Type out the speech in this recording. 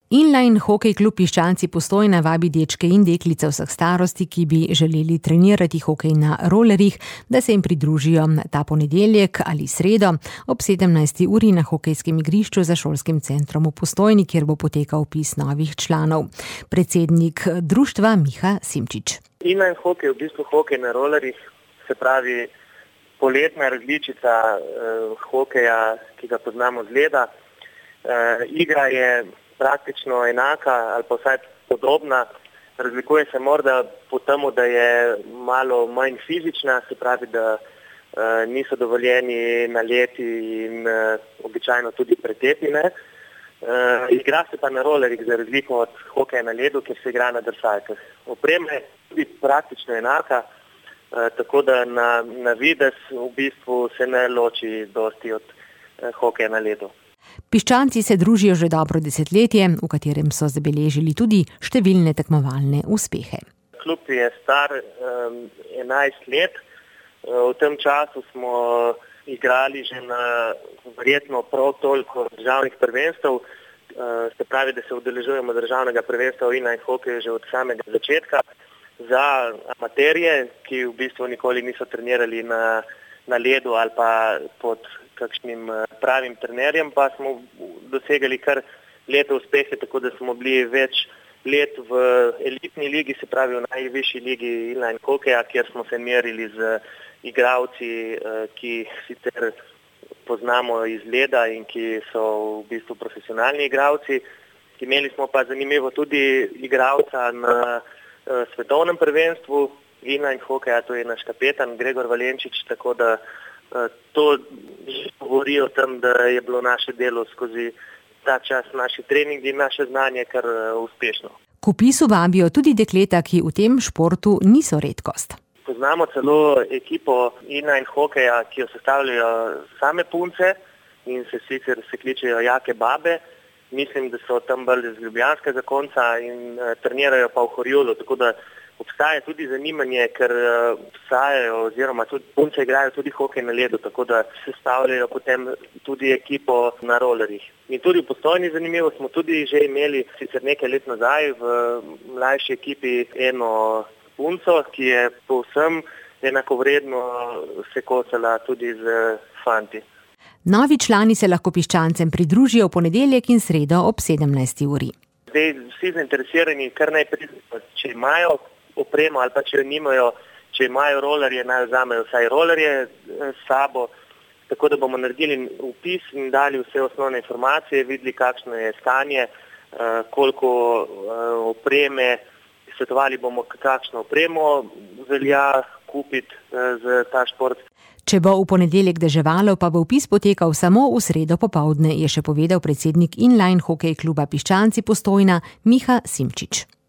Inline hokej klub Piščanci Postojna vabi dečke in deklice vseh starosti, ki bi želeli trenirati hokej na rolerjih, da se jim pridružijo ta ponedeljek ali sredo ob 17. uri na hokejskem igrišču za šolskim centrom v Postojni, kjer bo potekal vpis novih članov. Predsednik društva Miha Simčič. Inline hokej je v bistvu hokej na rolerjih, se pravi poletna različica hokeja, ki ga poznamo z leda. Igra je praktično enaka ali pa vsaj podobna. Razlikuje se morda po tem, da je malo manj fizična, se pravi, da niso dovoljeni naleti in običajno tudi pretepi. Igra se pa na rolerjih za razliko od hokeja na ledu, kjer se igra na drsalkah. Oprema je tudi praktično enaka, tako da na videz v bistvu se ne loči dosti od hokeja na ledu. Piščanci se družijo že dobro desetletje, v katerem so zabeležili tudi številne tekmovalne uspehe. Klub je star 11 let. V tem času smo igrali že na verjetno prav toliko državnih prvenstev. Se pravi, da se udeležujemo državnega prvenstva v inline hokeju že od samega začetka. Za amaterje, ki v bistvu nikoli niso trenirali na ledu ali pa pod kakšnim pravim trenerjem, pa smo dosegali kar lepe uspehe, tako da smo bili več let v elitni ligi, se pravi v najvišji ligi inline hokeja, kjer smo se merili z igralci, ki sicer poznamo iz leda in ki so v bistvu profesionalni igralci. Imeli smo pa zanimivo tudi igralca na svetovnem prvenstvu inline hokeja, to je naš kapetan Gregor Valenčič, tako da to govori o tem, da je bilo naše delo skozi ta čas, naši treningi in naše znanje kar uspešno. K vpisu vabijo tudi dekleta, ki v tem športu niso redkost. Poznamo celo ekipo inline hokeja, ki jo sestavljajo same punce in se sicer kličejo Jake babe. Mislim, da so tam bolj z ljubljanskega konca in trenirajo pa v Horjulu, tako da obstaja tudi zanimanje, ker obstajajo oziroma tudi punce igrajo tudi hokej na ledu, tako da sestavljajo potem tudi ekipo na rolerjih. In tudi v Postojni zanimivo smo tudi že imeli sicer nekaj let nazaj v mlajši ekipi eno punco, ki je povsem enakovredno se kosala tudi z fanti. Novi člani se lahko piščancem pridružijo v ponedeljek in sredo ob 17. uri. Zdaj vsi zainteresirani kar naj pridejo, če imajo opremo ali pa če jo nimajo, če imajo rolerje, naj vzamejo vsaj rolerje s sabo, tako da bomo naredili vpis in dali vse osnovne informacije, videli kakšno je stanje, koliko opreme, svetovali bomo kakšno opremo velja kupiti za ta šport. Če bo v ponedeljek deževalo, pa bo vpis potekal samo v sredo popoldne, je še povedal predsednik inline hokej kluba Piščanci Postojna Miha Simčič.